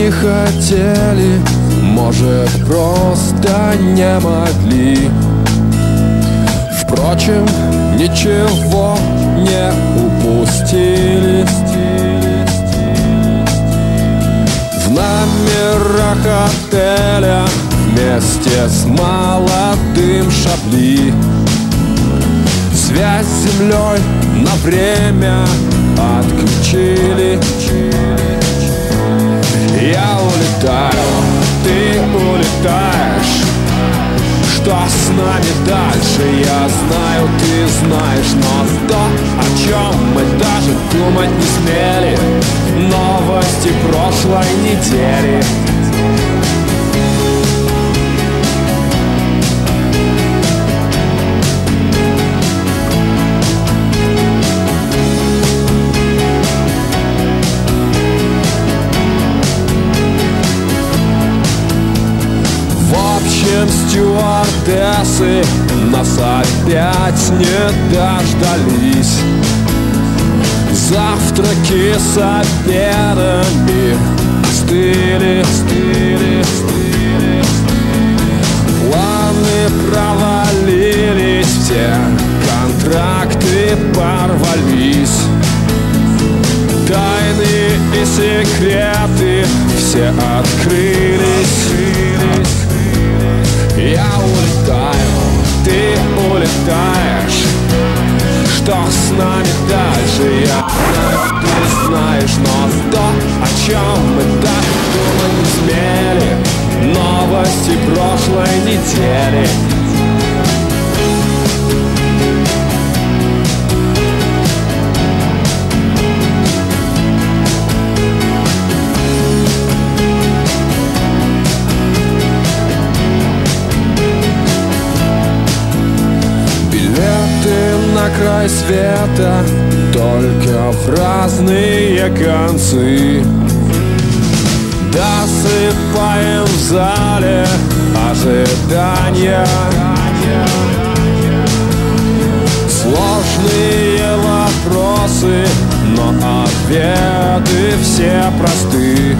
не хотели, может, просто не могли. Впрочем, ничего не упустили. В номерах отеля вместе с молодым Шабли связь с землей на время отключили. Я улетаю, ты улетаешь. Что с нами дальше, я знаю, ты знаешь. Но то, о чем мы даже думать не смели, новости прошлой недели. Стюардессы нас опять не дождались. Завтраки с обедами стыли. Планы провалились, все контракты порвались. Тайны и секреты все открылись. Я улетаю, ты улетаешь. Что с нами дальше, я знаю, ты знаешь. Но то, о чем мы даже думать не смели, новости прошлой недели. На край света, только в разные концы. Досыпаем в зале ожидания. Сложные вопросы, но ответы все просты.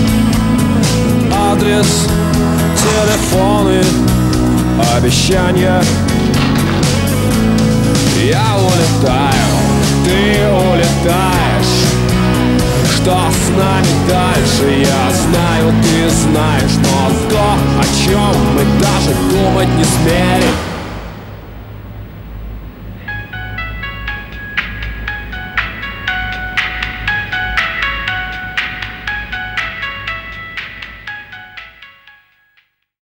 Адрес, телефоны, обещания. Я улетаю, ты улетаешь. Что с нами дальше, я знаю, ты знаешь. Но то, о чем мы даже думать не смели,